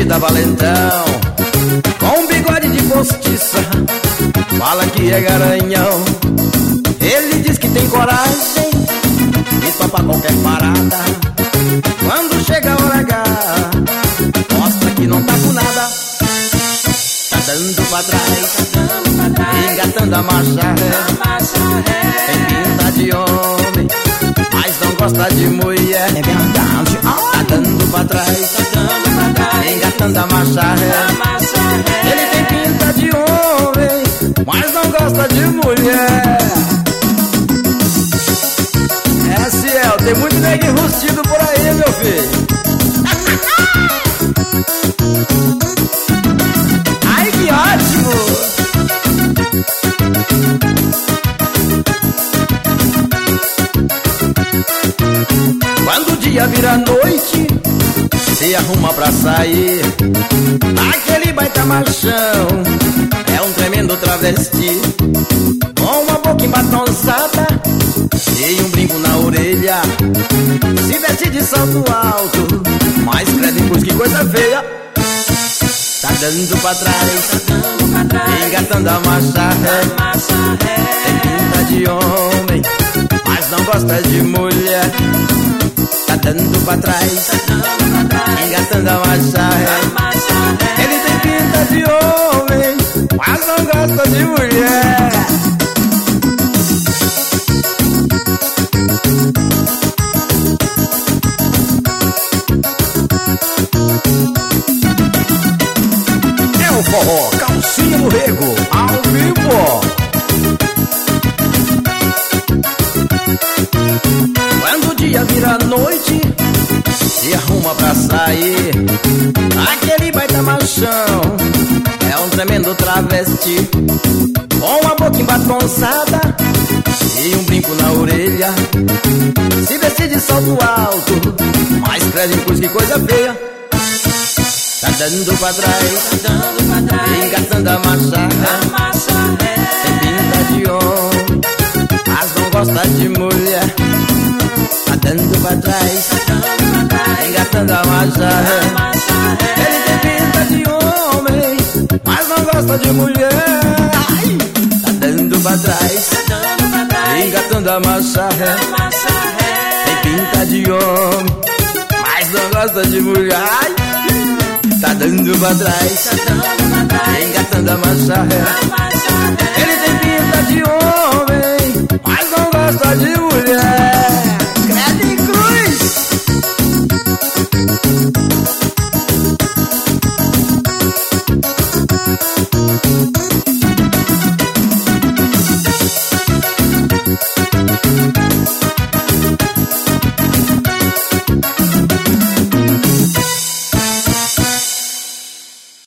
da valentão, com um bigode de postiça, fala que é garanhão. Ele diz que tem coragem de topar qualquer parada. Quando chega a hora H, mostra que não tá com nada. Tá dando pra trás, engatando a marcha ré. Tem pinta de homem, mas não gosta de mulher. É verdade. Tá dando pra trás, engatando a marcha ré. Ele tem pinta de homem, mas não gosta de mulher. É, Ciel, tem muito neguinho rustido por aí, meu filho. Ai, que ótimo! Quando o dia vira noite, se arruma pra sair, aquele baita machão é um tremendo travesti, com uma boca embatonzada e um brinco na orelha. Se veste de salto alto, mas credo, que coisa feia. Tá dando pra trás, engatando a marcha ré. Tem pinta de homem, mas não gosta de mulher. Tá dando pra trás, engatando a marcha ré. Ele tem pinta de homem, mas não gosta de mulher. É o forró Calcinha no Rego, ao vivo. Quando o dia vira noite, se arruma pra sair, aquele baita machão é um tremendo travesti, com a boca embatonzada e um brinco na orelha. Se veste de salto alto, mas credo, que coisa feia. Tá dando pra trás, engatando a marcha ré. Tem pinta de homem, mas não gosta de mulher. Tá dando pra trás, engatando a marcha ré. Ele tem pinta de homem, mas não gosta de mulher. Tá dando pra trás, engatando a marcha ré. Tem pinta de homem, mas não gosta de mulher. Tá dando pra trás, engatando a marcha ré. Ele tem pinta de homem, mas não gosta de mulher.